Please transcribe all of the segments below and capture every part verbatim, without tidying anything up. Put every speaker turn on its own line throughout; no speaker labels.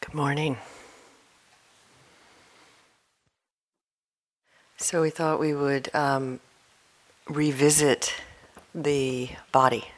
Good morning. So we thought we would um, revisit the body.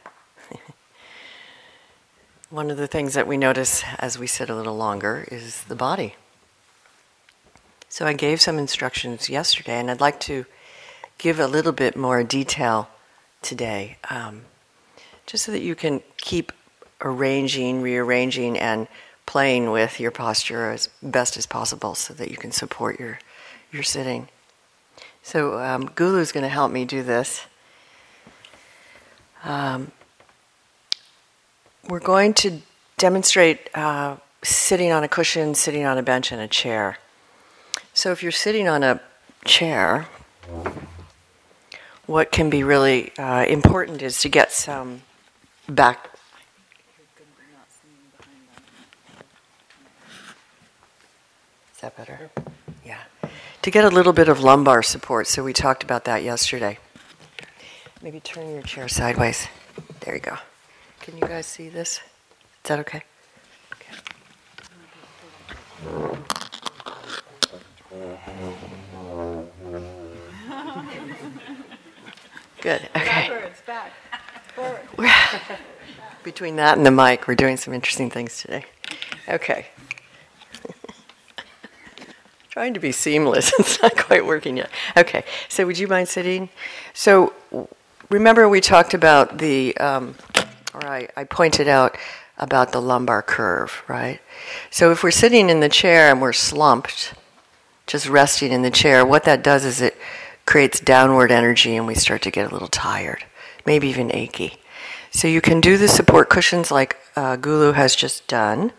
One of the things that we notice as we sit a little longer is the body. So I gave some instructions yesterday, and I'd like to give a little bit more detail today, um, just so that you can keep arranging, rearranging, and playing with your posture as best as possible so that you can support your, your sitting. So um, Gulu's going to help me do this. Um, we're going to demonstrate uh, sitting on a cushion, sitting on a bench, and a chair. So if you're sitting on a chair, what can be really uh, important is to get some back. Is that better? Yeah. To get a little bit of lumbar support, so we talked about that yesterday. Maybe turn your chair sideways. There you go. Can you guys see this? Is that okay? Okay. Good. Okay.
Backwards, back, forward.
Between that and the mic, we're doing some interesting things today. Okay. Trying to be seamless. It's not quite working yet. Okay. So would you mind sitting? So remember we talked about the, um, or I, I pointed out about the lumbar curve, right? So if we're sitting in the chair and we're slumped, just resting in the chair, what that does is it creates downward energy and we start to get a little tired, maybe even achy. So you can do the support cushions like uh, Gulu has just done.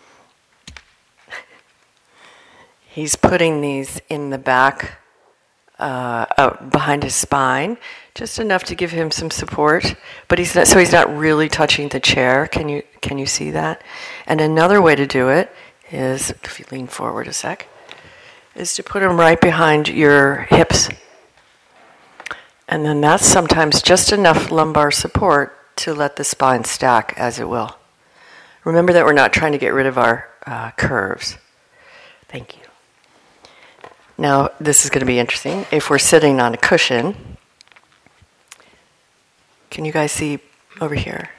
He's putting these in the back, uh, out behind his spine, just enough to give him some support. But he's not, so he's not really touching the chair. Can you can you see that? And another way to do it is, if you lean forward a sec, is to put them right behind your hips. And then that's sometimes just enough lumbar support to let the spine stack as it will. Remember that we're not trying to get rid of our uh, curves. Thank you. Now, this is going to be interesting. If we're sitting on a cushion, can you guys see over here?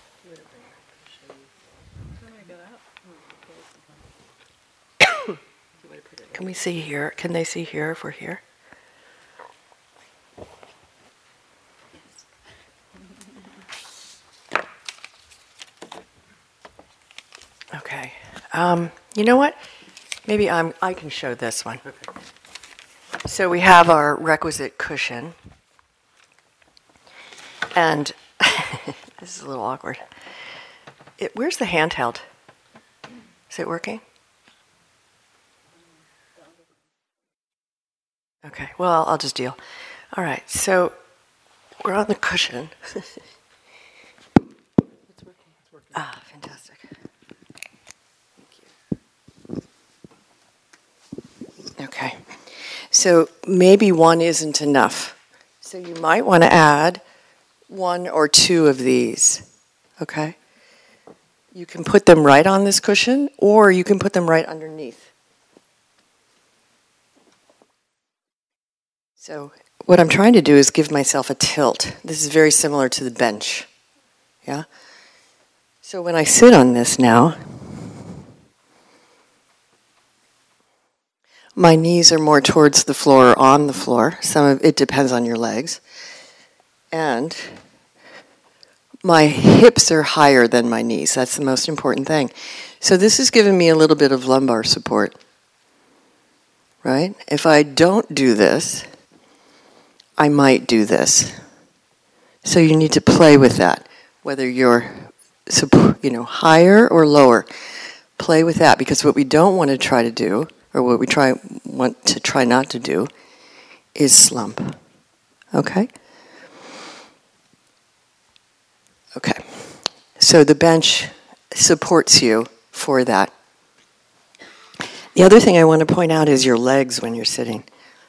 Can we see here? Can they see here if we're here? Okay. Um, you know what? Maybe I'm, I can show this one. So we have our requisite cushion. And this is a little awkward. It, where's the handheld? Is it working? Okay, well, I'll just deal. All right, so we're on the cushion.
It's working. It's working.
Ah, fantastic. Okay, so maybe one isn't enough. So you might want to add one or two of these, okay? You can put them right on this cushion, or you can put them right underneath. So what I'm trying to do is give myself a tilt. This is very similar to the bench, yeah? So when I sit on this now, my knees are more towards the floor or on the floor. Some of it depends on your legs. And my hips are higher than my knees. That's the most important thing. So this is giving me a little bit of lumbar support. Right? If I don't do this, I might do this. So you need to play with that. Whether you're you know, higher or lower, play with that. Because what we don't want to try to do, or what we try want to try not to do, is slump. Okay? Okay. So the bench supports you for that. The other thing I want to point out is your legs when you're sitting.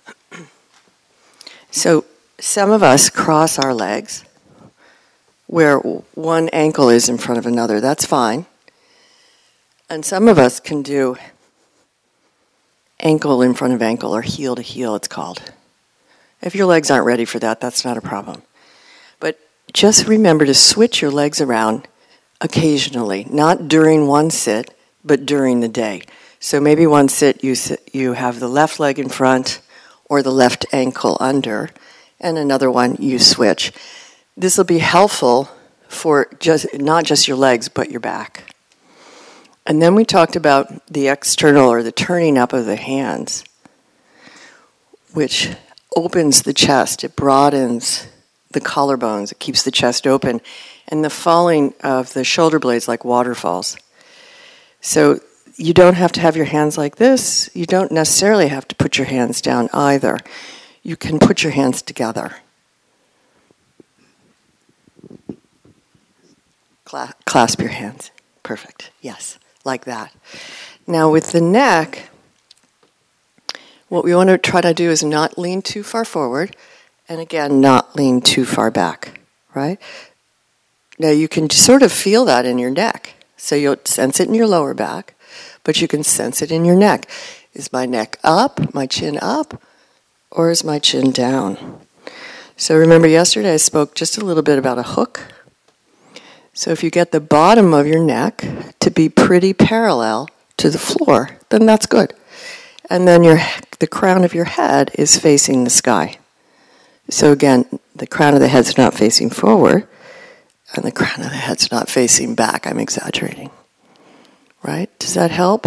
So some of us cross our legs where one ankle is in front of another. That's fine. And some of us can do ankle in front of ankle, or heel to heel, it's called. If your legs aren't ready for that, that's not a problem. But just remember to switch your legs around occasionally, not during one sit, but during the day. So maybe one sit you sit, you have the left leg in front or the left ankle under, and another one you switch. This will be helpful for just not just your legs, but your back. And then we talked about the external, or the turning up of the hands, which opens the chest. It broadens the collarbones. It keeps the chest open. And the falling of the shoulder blades like waterfalls. So you don't have to have your hands like this. You don't necessarily have to put your hands down either. You can put your hands together. Cla- clasp your hands. Perfect. Yes. Like that. Now with the neck, what we want to try to do is not lean too far forward, and again, not lean too far back, right? Now you can sort of feel that in your neck. So you'll sense it in your lower back, but you can sense it in your neck. Is my neck up, my chin up, or is my chin down? So remember yesterday I spoke just a little bit about a hook. So if you get the bottom of your neck to be pretty parallel to the floor, then that's good. And then your the crown of your head is facing the sky. So again, the crown of the head's not facing forward, and the crown of the head's not facing back. I'm exaggerating. Right? Does that help?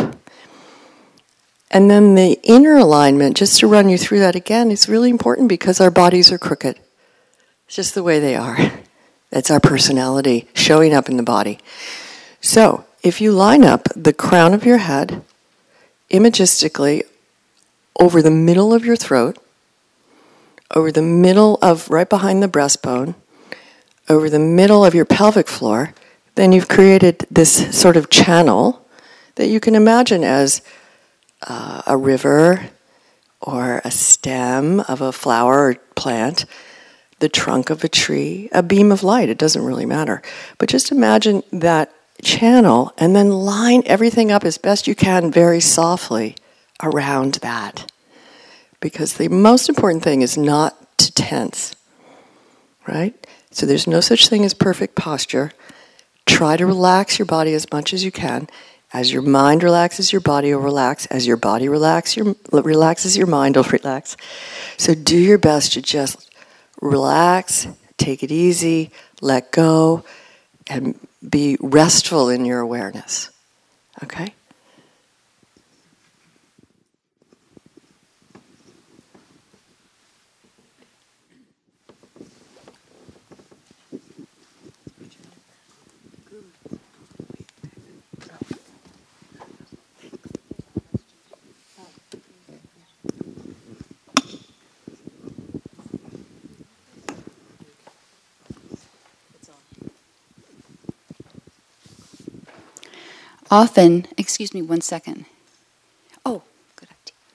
And then the inner alignment, just to run you through that again, is really important because our bodies are crooked. It's just the way they are. That's our personality showing up in the body. So, if you line up the crown of your head imagistically over the middle of your throat, over the middle of, right behind the breastbone, over the middle of your pelvic floor, then you've created this sort of channel that you can imagine as uh, a river or a stem of a flower or plant, the trunk of a tree, a beam of light. It doesn't really matter. But just imagine that channel and then line everything up as best you can very softly around that. Because the most important thing is not to tense, right? So there's no such thing as perfect posture. Try to relax your body as much as you can. As your mind relaxes, your body will relax. As your body relax, your, relaxes, your mind will relax. So do your best to just relax, take it easy, let go, and be restful in your awareness. Okay?
Often, excuse me one second. Oh, good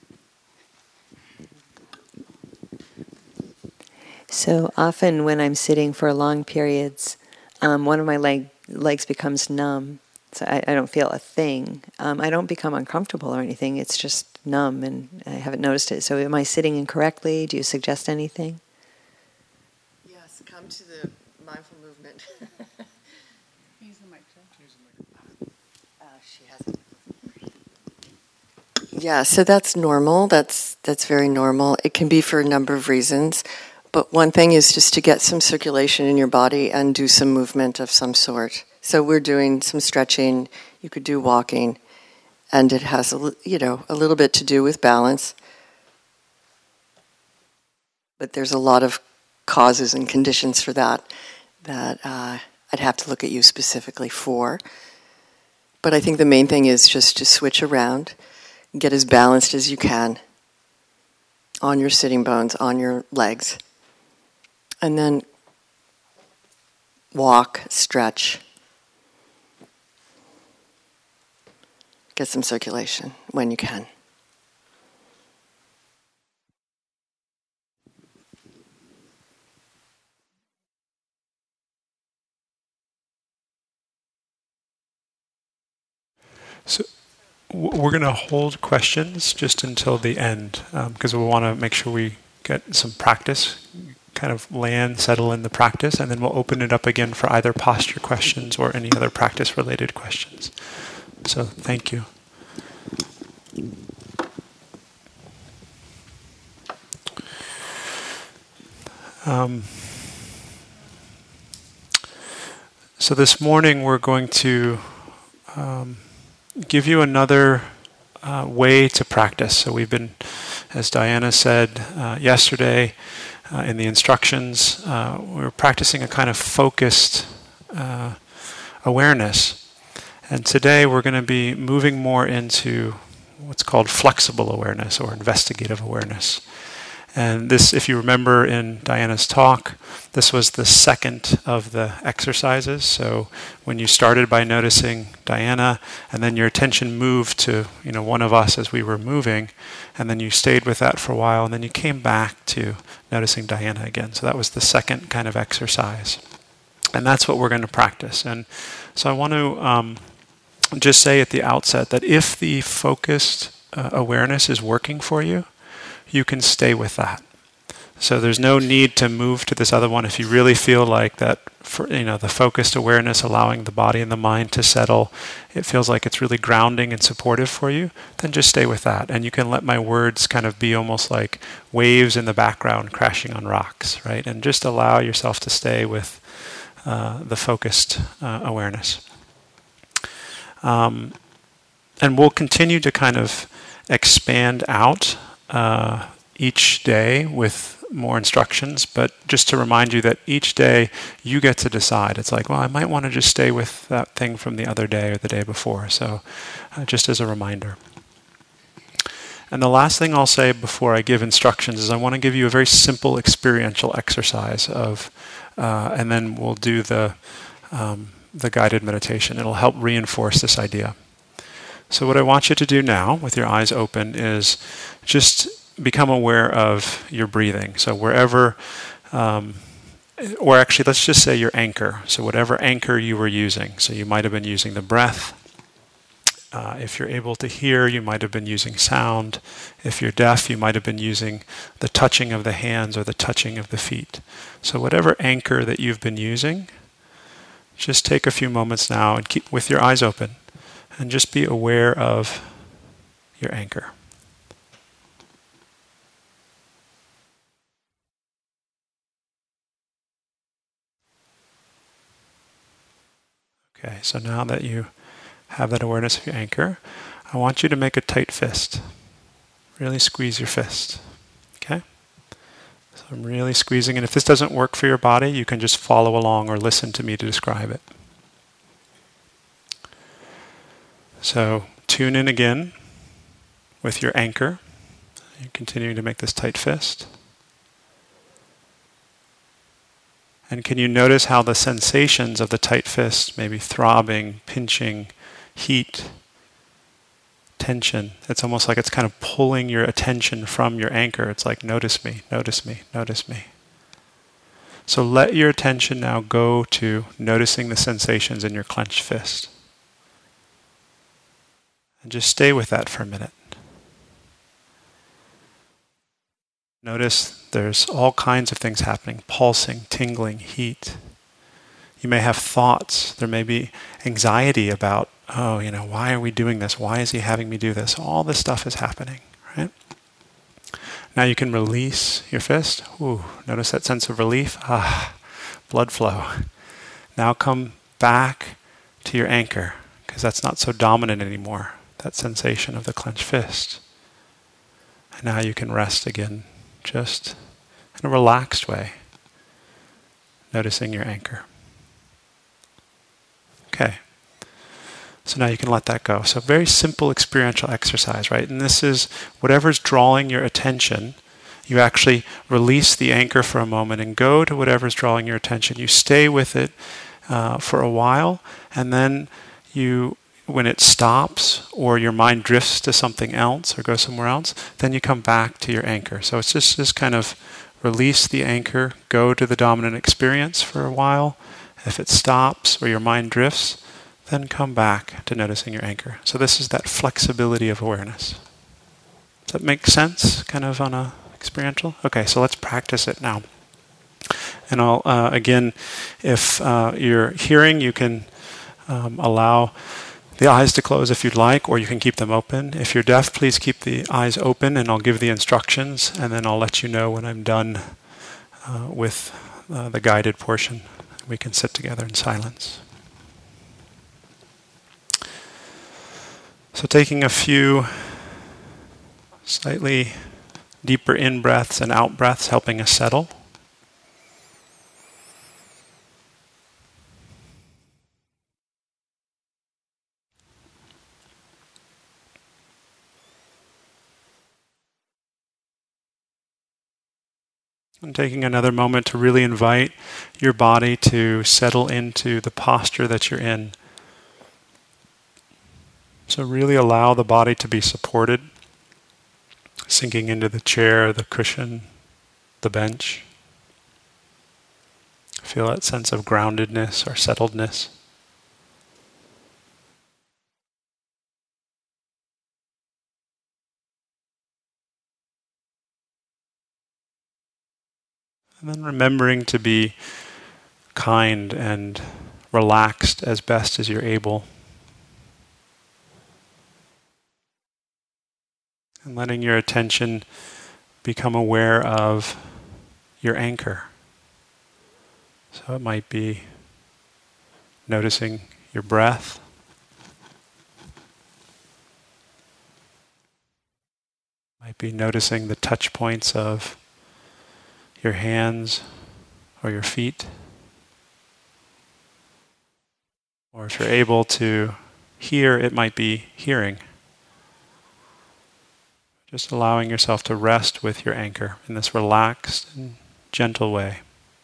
idea.
So often when I'm sitting for long periods, um, one of my leg, legs becomes numb. So I, I don't feel a thing. Um, I don't become uncomfortable or anything. It's just numb and I haven't noticed it. So am I sitting incorrectly? Do you suggest anything?
Yes, come to the mindful movement.
Use the mic, Use the mic.
Uh, she has it. Yeah, so that's normal. That's that's very normal. It can be for a number of reasons. But one thing is just to get some circulation in your body and do some movement of some sort. So we're doing some stretching. You could do walking. And it has, a, you know, a little bit to do with balance. But there's a lot of causes and conditions for that that uh, I'd have to look at you specifically for. But I think the main thing is just to switch around, get as balanced as you can on your sitting bones, on your legs. And then walk, stretch. Get some circulation when you can.
So w- we're going to hold questions just until the end, because um, we want to make sure we get some practice, kind of land, settle in the practice, and then we'll open it up again for either posture questions or any other practice-related questions. So thank you. Um, so this morning we're going to um, give you another uh, way to practice. So we've been, as Diana said uh, yesterday uh, in the instructions, uh, we were practicing a kind of focused uh, awareness. And today we're going to be moving more into what's called flexible awareness or investigative awareness. And this, if you remember in Diana's talk, this was the second of the exercises. So when you started by noticing Diana, and then your attention moved to, you know, one of us as we were moving, and then you stayed with that for a while, and then you came back to noticing Diana again. So that was the second kind of exercise. And that's what we're going to practice. And so I want to um, just say at the outset that if the focused uh, awareness is working for you, you can stay with that. So there's no need to move to this other one if you really feel like that, for, you know, the focused awareness allowing the body and the mind to settle, it feels like it's really grounding and supportive for you, then just stay with that. And you can let my words kind of be almost like waves in the background crashing on rocks, right? And just allow yourself to stay with uh, the focused uh, awareness. Um, and we'll continue to kind of expand out Uh, each day with more instructions, but just to remind you that each day you get to decide. It's like, well, I might want to just stay with that thing from the other day or the day before. So uh, just as a reminder. And the last thing I'll say before I give instructions is I want to give you a very simple experiential exercise of, uh, and then we'll do the um, the guided meditation. It'll help reinforce this idea. So what I want you to do now, with your eyes open, is just become aware of your breathing. So wherever, um, or actually let's just say your anchor. So whatever anchor you were using. So you might have been using the breath. Uh, if you're able to hear, you might have been using sound. If you're deaf, you might have been using the touching of the hands or the touching of the feet. So whatever anchor that you've been using, just take a few moments now and keep with your eyes open. And just be aware of your anchor. Okay, so now that you have that awareness of your anchor, I want you to make a tight fist. Really squeeze your fist. Okay? So I'm really squeezing, and if this doesn't work for your body, you can just follow along or listen to me to describe it. So tune in again with your anchor. You're continuing to make this tight fist. And can you notice how the sensations of the tight fist, maybe throbbing, pinching, heat, tension, it's almost like it's kind of pulling your attention from your anchor. It's like, notice me, notice me, notice me. So let your attention now go to noticing the sensations in your clenched fist. And just stay with that for a minute. Notice there's all kinds of things happening, pulsing, tingling, heat. You may have thoughts. There may be anxiety about, oh, you know, why are we doing this? Why is he having me do this? All this stuff is happening, right? Now you can release your fist. Ooh, notice that sense of relief. Ah, blood flow. Now come back to your anchor, because that's not so dominant anymore, that sensation of the clenched fist. And now you can rest again, just in a relaxed way, noticing your anchor. Okay. So now you can let that go. So very simple experiential exercise, right? And this is whatever's drawing your attention, you actually release the anchor for a moment and go to whatever's drawing your attention. You stay with it uh, for a while, and then you, when it stops or your mind drifts to something else or goes somewhere else, then you come back to your anchor. So it's just this kind of release the anchor, go to the dominant experience for a while. If it stops or your mind drifts, then come back to noticing your anchor. So this is that flexibility of awareness. Does that make sense, kind of on a experiential? Okay, so let's practice it now. And I'll, uh, again, if uh, you're hearing, you can um, allow the eyes to close if you'd like, or you can keep them open. If you're deaf, please keep the eyes open, and I'll give the instructions, and then I'll let you know when I'm done uh, with uh, the guided portion. We can sit together in silence. So taking a few slightly deeper in-breaths and out-breaths, helping us settle. And taking another moment to really invite your body to settle into the posture that you're in. So really allow the body to be supported, sinking into the chair, the cushion, the bench. Feel that sense of groundedness or settledness. And then remembering to be kind and relaxed as best as you're able. And letting your attention become aware of your anchor. So it might be noticing your breath. Might be noticing the touch points of your hands or your feet. Or if you're able to hear, it might be hearing. Just allowing yourself to rest with your anchor in this relaxed and gentle way.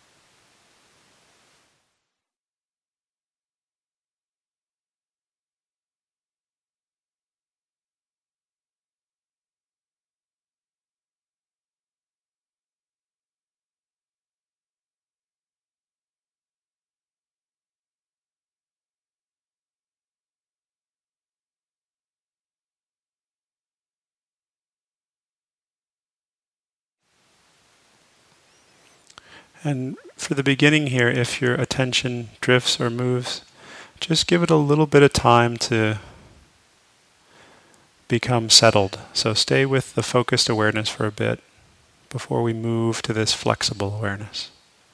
And for the beginning here, if your attention drifts or moves, just give it a little bit of time to become settled. So stay with the focused awareness for a bit before we move to this flexible awareness.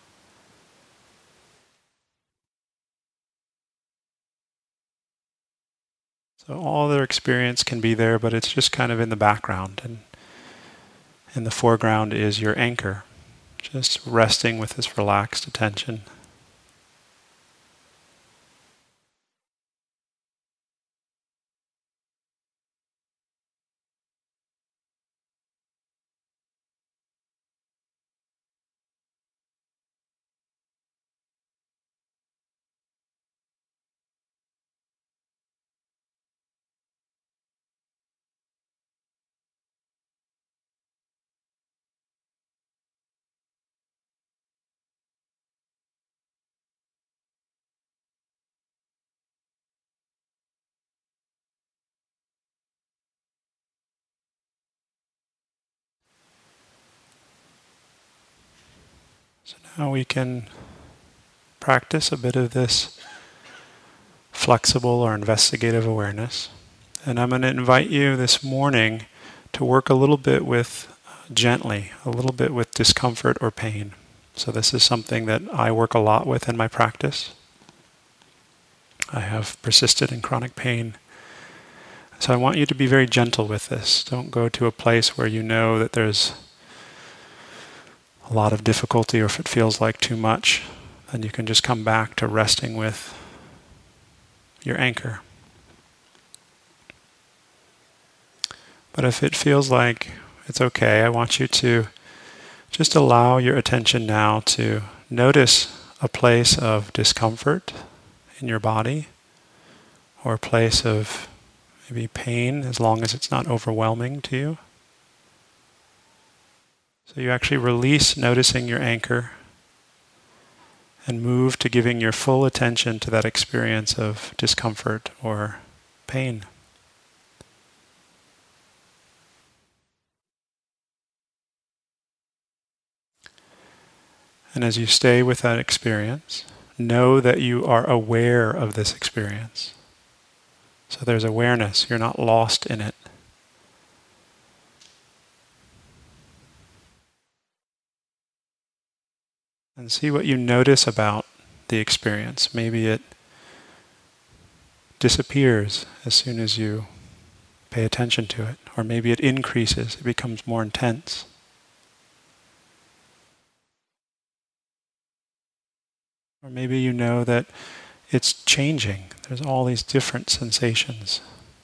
So all their experience can be there, but it's just kind of in the background. And in the foreground is your anchor. Just resting with this relaxed attention. So now we can practice a bit of this flexible or investigative awareness. And I'm going to invite you this morning to work a little bit with, uh, gently, a little bit with discomfort or pain. So this is something that I work a lot with in my practice. I have persisted in chronic pain. So I want you to be very gentle with this. Don't go to a place where you know that there's a lot of difficulty, or if it feels like too much, then you can just come back to resting with your anchor. But if it feels like it's okay, I want you to just allow your attention now to notice a place of discomfort in your body, or a place of maybe pain, as long as it's not overwhelming to you. So you actually release noticing your anchor, and move to giving your full attention to that experience of discomfort or pain. And as you stay with that experience, know that you are aware of this experience. So there's awareness, you're not lost in it. And see what you notice about the experience. Maybe it disappears as soon as you pay attention to it, or maybe it increases, it becomes more intense. Or maybe you know that it's changing. There's all these different sensations.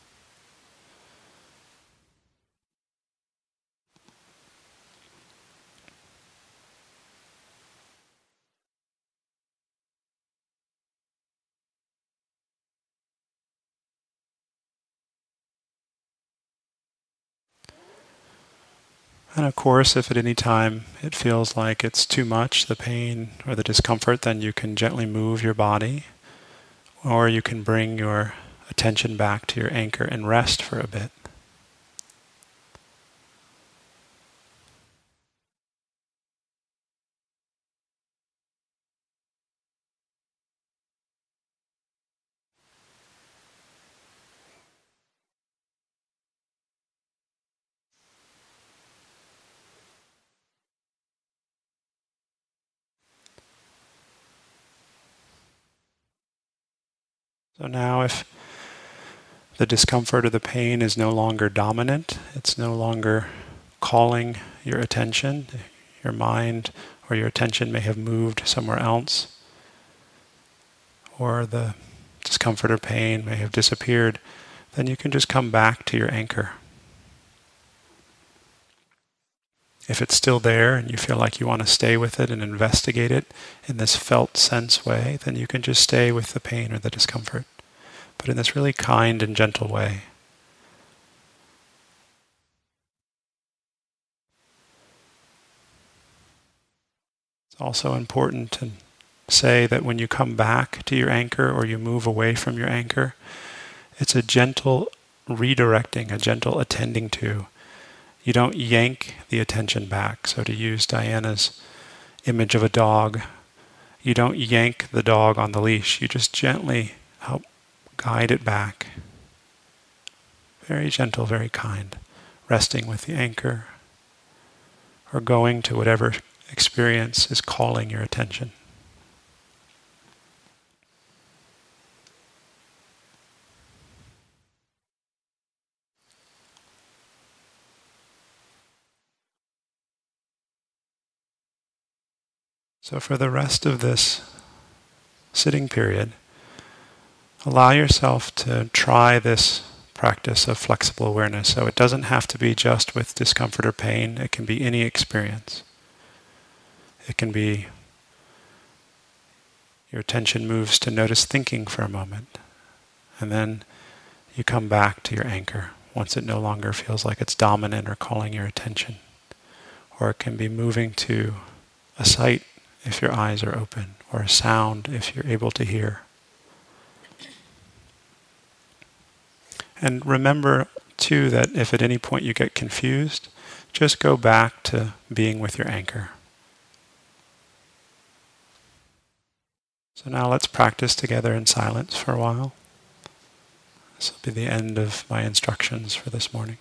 And of course, if at any time it feels like it's too much, the pain or the discomfort, then you can gently move your body, or you can bring your attention back to your anchor and rest for a bit. So now if the discomfort or the pain is no longer dominant, it's no longer calling your attention, your mind or your attention may have moved somewhere else, or the discomfort or pain may have disappeared, then you can just come back to your anchor. If it's still there and you feel like you want to stay with it and investigate it in this felt sense way, then you can just stay with the pain or the discomfort, but in this really kind and gentle way. It's also important to say that when you come back to your anchor or you move away from your anchor, it's a gentle redirecting, a gentle attending to. You don't yank the attention back. So to use Diana's image of a dog, you don't yank the dog on the leash. You just gently help guide it back. Very gentle, very kind. Resting with the anchor, or going to whatever experience is calling your attention. So for the rest of this sitting period, allow yourself to try this practice of flexible awareness. So it doesn't have to be just with discomfort or pain. It can be any experience. It can be your attention moves to notice thinking for a moment, and then you come back to your anchor once it no longer feels like it's dominant or calling your attention. Or it can be moving to a sight if your eyes are open, or a sound if you're able to hear. And remember, too, that if at any point you get confused, just go back to being with your anchor. So now let's practice together in silence for a while. This will be the end of my instructions for this morning.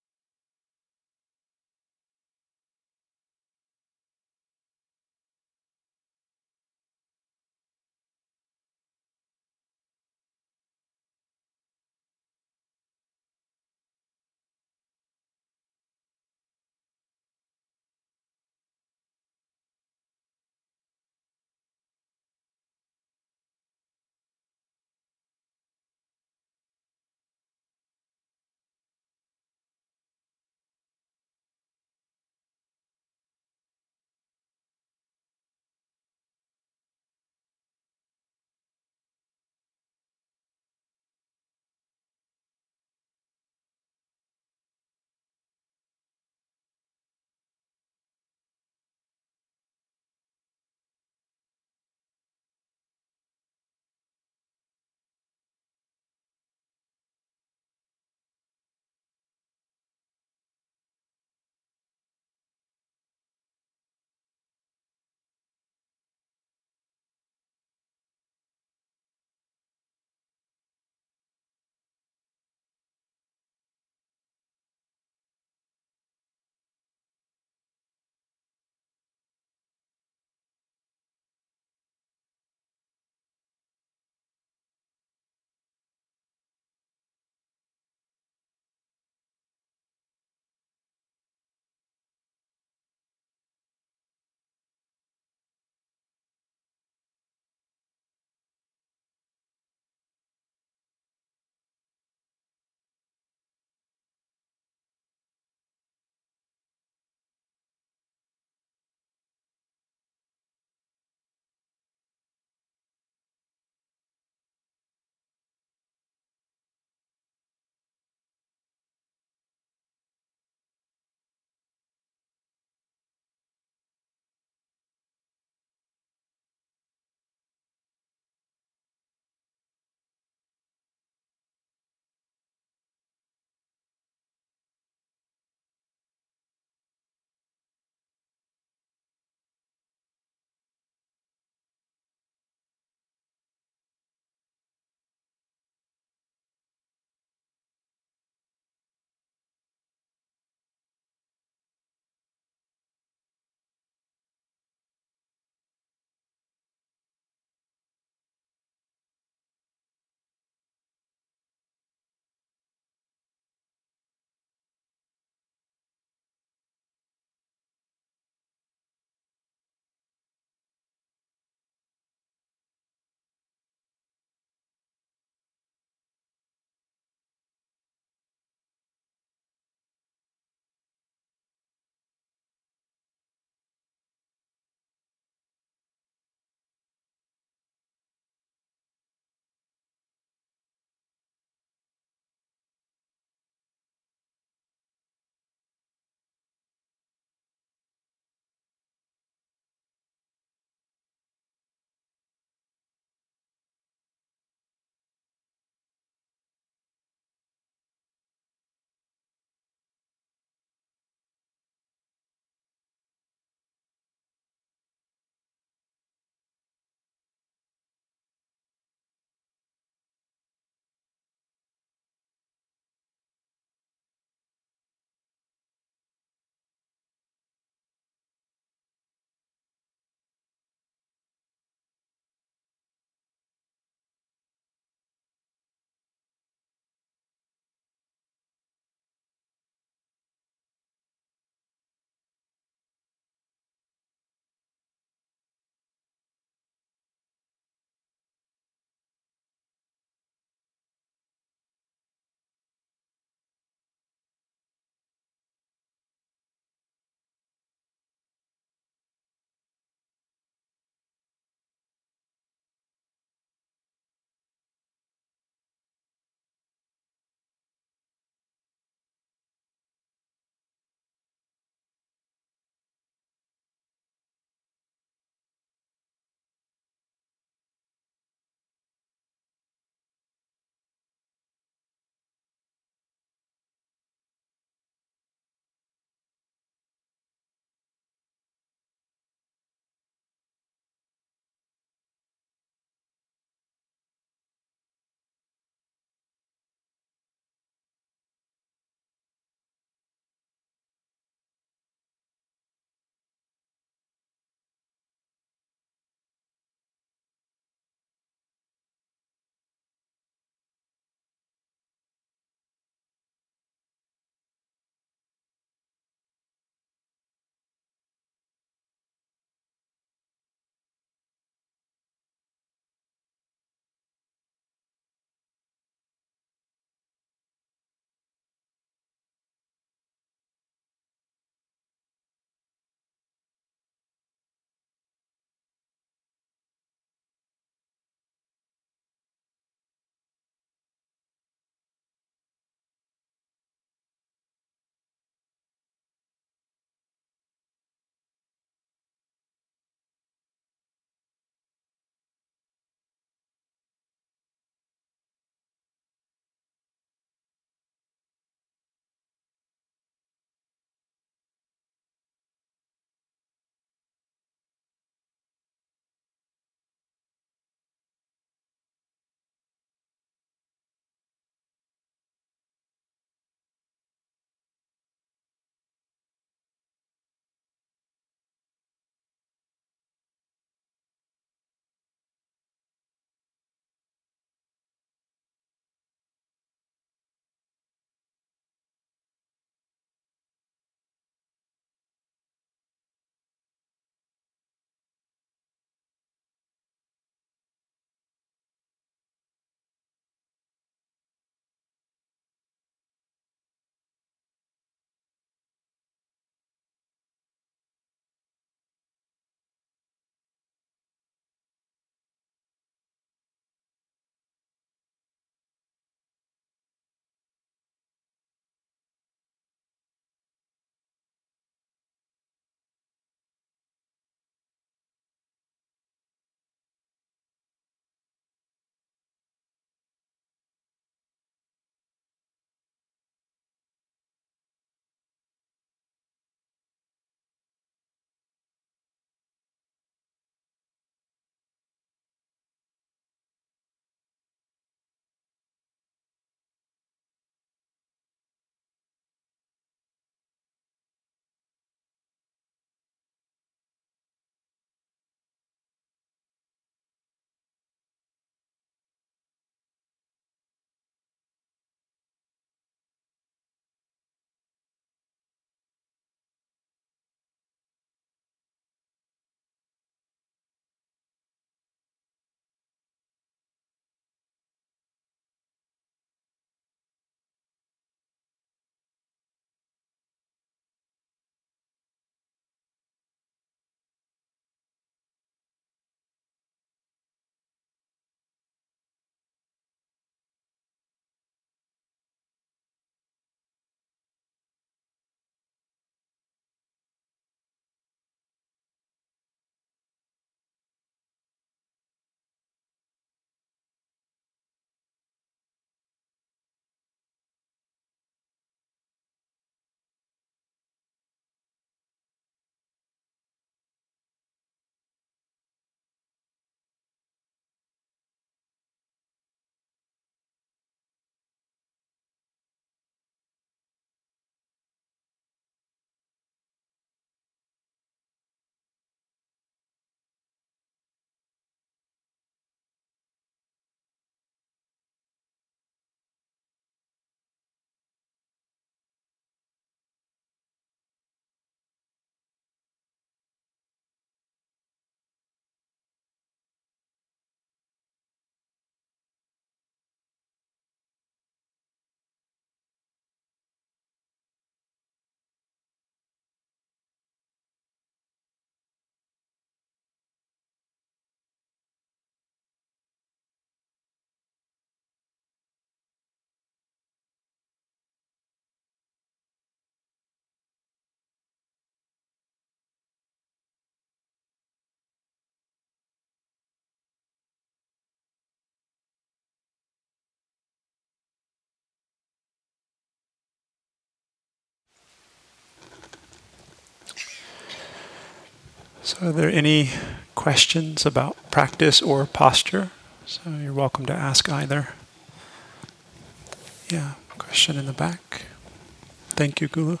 So are there any questions about practice or posture? So you're welcome to ask either. Yeah, question in the back. Thank you, Gulu.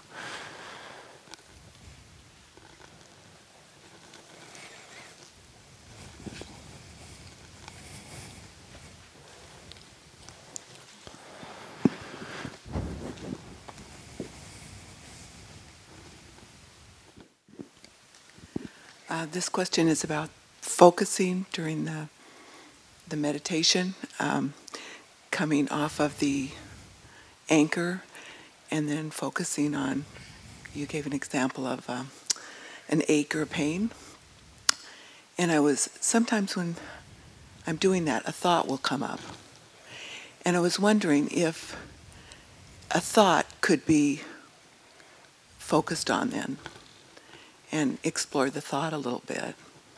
Uh, this question is about focusing during the the meditation, um, coming off of the anchor, and then focusing on. You gave an example of um, an ache or pain, and I was sometimes when I'm doing that, a thought will come up, and I was wondering if a thought could be focused on then, and explore the thought a little bit.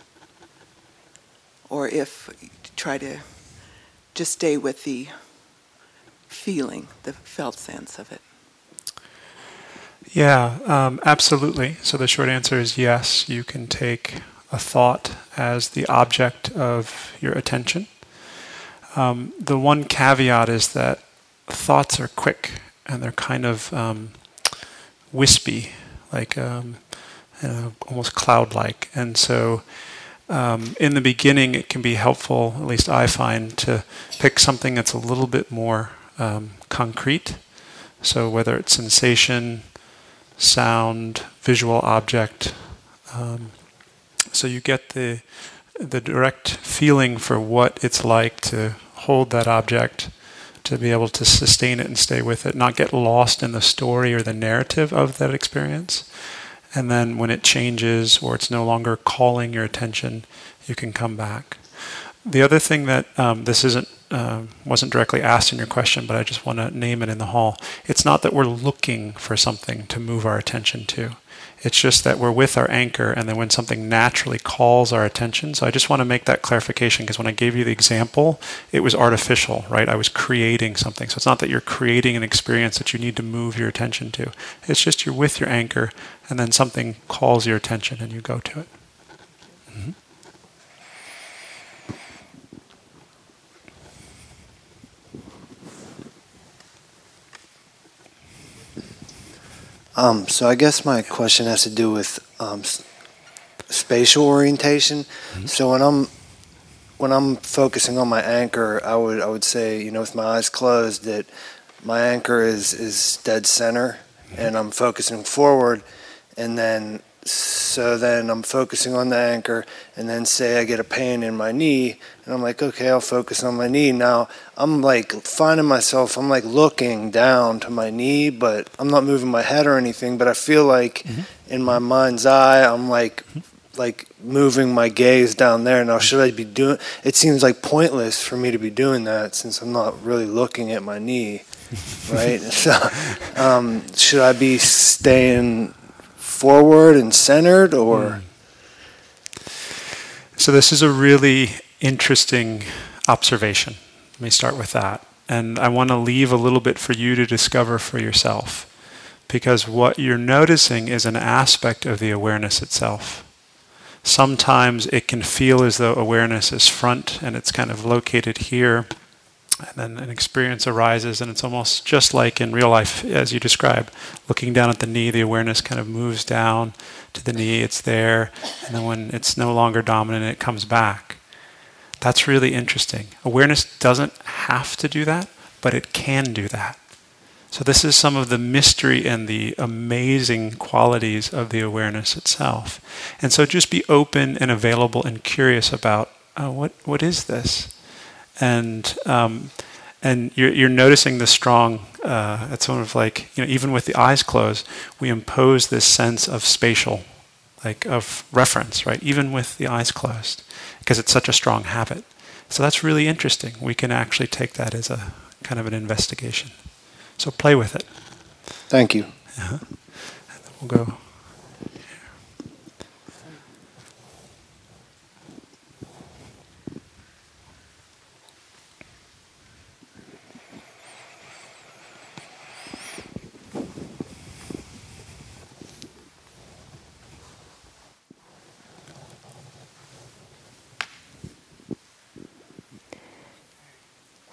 Or if try to just stay with the feeling, the felt sense of it.
Yeah, um, absolutely. So the short answer is yes, you can take a thought as the object of your attention. Um, the one caveat is that thoughts are quick and they're kind of um, wispy, like um, you know, almost cloud-like. And so um, in the beginning, it can be helpful, at least I find, to pick something that's a little bit more um, concrete. So whether it's sensation, sound, visual object, um, so you get the the direct feeling for what it's like to hold that object, to be able to sustain it and stay with it, not get lost in the story or the narrative of that experience. And then when it changes or it's no longer calling your attention, you can come back. The other thing that um, this isn't uh, wasn't directly asked in your question, but I just want to name it in the hall. It's not that we're looking for something to move our attention to. It's just that we're with our anchor, and then when something naturally calls our attention. So I just want to make that clarification, because when I gave you the example, it was artificial, right? I was creating something. So it's not that you're creating an experience that you need to move your attention to. It's just you're with your anchor, and then something calls your attention, and you go to it. Mm-hmm.
Um, so I guess my question has to do with um, s- spatial orientation. Mm-hmm. So when I'm when I'm focusing on my anchor, I would I would say, you know, with my eyes closed, that my anchor is is dead center, mm-hmm. and I'm focusing forward, and then so then I'm focusing on the anchor, and then say I get a pain in my knee, and I'm like, okay, I'll focus on my knee. Now I'm like finding myself, I'm like looking down to my knee, but I'm not moving my head or anything, but I feel like mm-hmm. in my mind's eye, I'm like mm-hmm. like moving my gaze down there. Now should I be doing, it seems like pointless for me to be doing that since I'm not really looking at my knee, right? So um, should I be staying forward and centered, or?
So this is a really interesting observation. Let me start with that. And I want to leave a little bit for you to discover for yourself, because what you're noticing is an aspect of the awareness itself. Sometimes it can feel as though awareness is front and it's kind of located here, and then an experience arises, and it's almost just like in real life, as you described, looking down at the knee, the awareness kind of moves down to the knee, it's there, and then when it's no longer dominant, it comes back. That's really interesting. Awareness doesn't have to do that, but it can do that. So this is some of the mystery and the amazing qualities of the awareness itself. And so just be open and available and curious about uh, what what is this? And um, and you're, you're noticing the strong, uh, it's sort of like, you know, even with the eyes closed, we impose this sense of spatial, like of reference, right? Even with the eyes closed, because it's such a strong habit. So that's really interesting. We can actually take that as a kind of an investigation. So play with it.
Thank you.
Uh-huh. And then we'll go.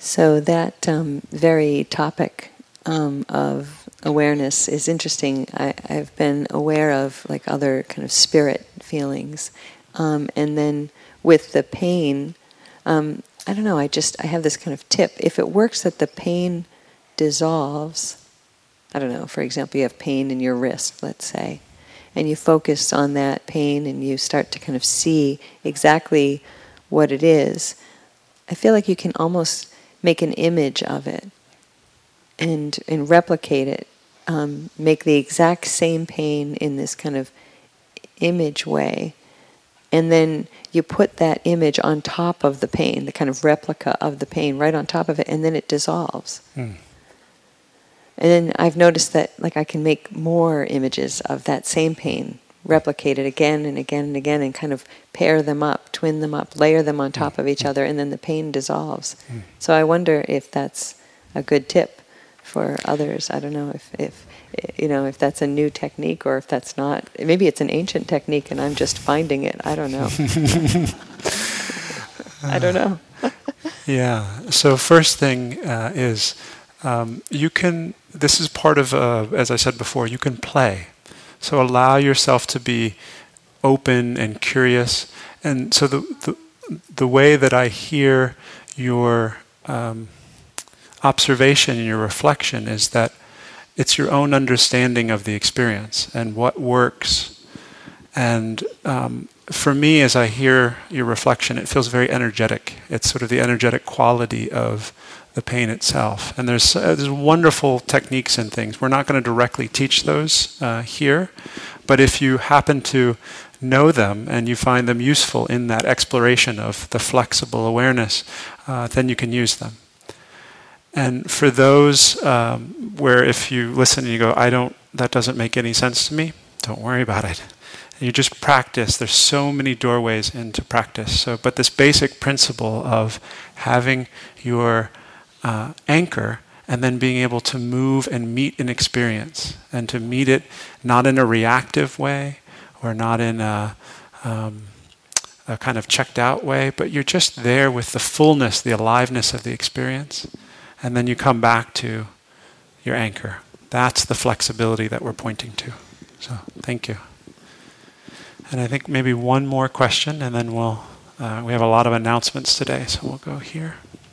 So that um, very topic um, of awareness is interesting. I, I've been aware of like other kind of spirit feelings, um, and then with the pain, um, I don't know. I just I have this kind of tip. If it works that the pain dissolves, I don't know. For example, you have pain in your wrist, let's say, and you focus on that pain, and you start to kind of see exactly what it is. I feel like you can almost make an image of it and and replicate it, um, make the exact same pain in this kind of image way, and then you put that image on top of the pain, the kind of replica of the pain right on top of it, and then it dissolves. Mm. And then I've noticed that like I can make more images of that same pain, replicate it again and again and again, and kind of pair them up, twin them up, layer them on top of each other, and then the pain dissolves. Mm. So I wonder if that's a good tip for others. I don't know if, if you know if that's a new technique or if that's not. Maybe it's an ancient technique and I'm just finding it. I don't know. I don't know.
Yeah. So first thing uh, is um, you can. This is part of, uh, as I said before, you can play. So allow yourself to be open and curious. And so the the, the way that I hear your um, observation and your reflection is that it's your own understanding of the experience and what works. And um, for me, as I hear your reflection, it feels very energetic. It's sort of the energetic quality of the pain itself. And there's uh, there's wonderful techniques and things. We're not going to directly teach those uh, here, but if you happen to know them and you find them useful in that exploration of the flexible awareness, uh, then you can use them. And for those um, where if you listen and you go, I don't, that doesn't make any sense to me, don't worry about it. You just practice. There's so many doorways into practice. So, but this basic principle of having your Uh, anchor and then being able to move and meet an experience and to meet it not in a reactive way or not in a, um, a kind of checked out way, but you're just there with the fullness, the aliveness of the experience, and then you come back to your anchor. That's the flexibility that we're pointing to. So thank you. And I think maybe one more question and then we'll uh, we have a lot of announcements today, so we'll go here.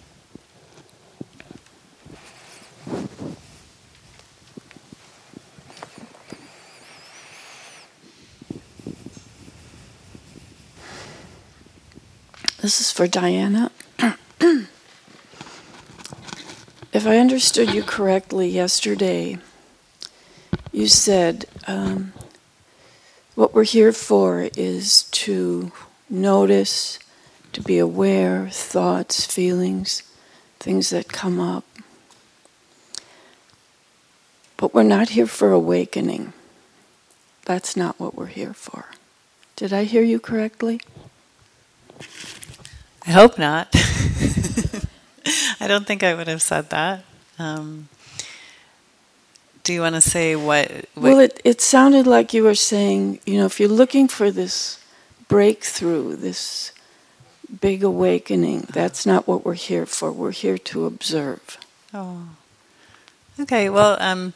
This is for Diana. If I understood you correctly yesterday, you said um, what we're here for is to notice, to be aware, thoughts, feelings, things that come up. But we're not here for awakening. That's not what we're here for. Did I hear you correctly?
I hope not. I don't think I would have said that. Um, do you want to say what, what?
Well, it, it sounded like you were saying, you know, if you're looking for this breakthrough, this big awakening, that's not what we're here for. We're here to observe.
Oh. Okay, well, um,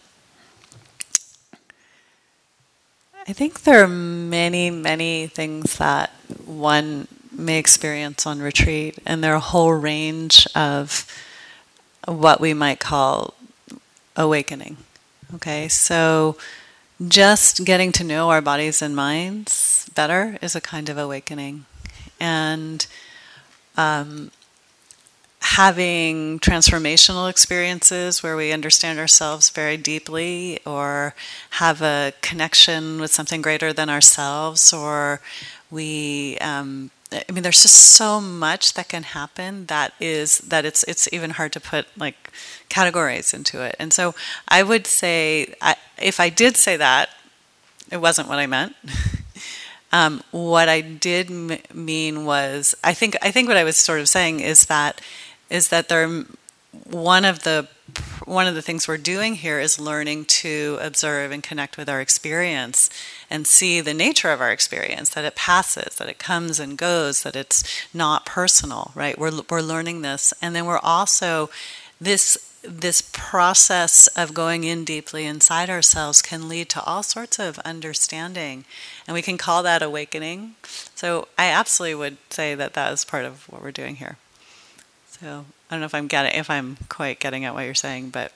I think there are many, many things that one may experience on retreat, and there are a whole range of what we might call awakening. Okay, so just getting to know our bodies and minds better is a kind of awakening. And um, having transformational experiences where we understand ourselves very deeply or have a connection with something greater than ourselves, or we um, I mean, there's just so much that can happen that is that it's it's even hard to put like categories into it. And so I would say, I, if I did say that, it wasn't what I meant. um, what I did m- mean was, I think I think what I was sort of saying is that is that there one of the one of the things we're doing here is learning to observe and connect with our experience and see the nature of our experience, that it passes, that it comes and goes, that it's not personal, right? We're, we're learning this. And then we're also, this this process of going in deeply inside ourselves can lead to all sorts of understanding, and we can call that awakening. So I absolutely would say that that is part of what we're doing here. So I don't know if I'm getting, if I'm quite getting at what you're saying, but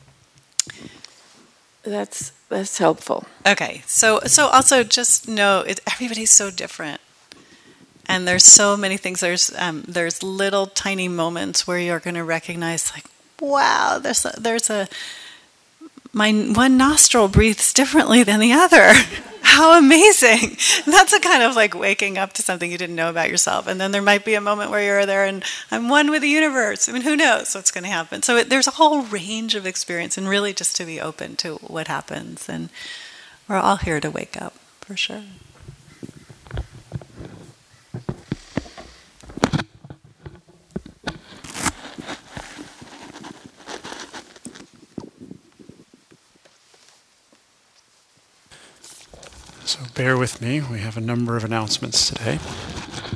That's that's helpful.
okay. So so also just know it, everybody's so different, and there's so many things. There's um, there's little tiny moments where you're going to recognize, like, wow, there's a, there's a my one nostril breathes differently than the other. How amazing. And that's a kind of like waking up to something you didn't know about yourself. And then there might be a moment where you're there and I'm one with the universe. I mean, who knows what's going to happen? So it, there's a whole range of experience, and really just to be open to what happens. And we're all here to wake up, for sure.
So bear with me. We have a number of announcements today.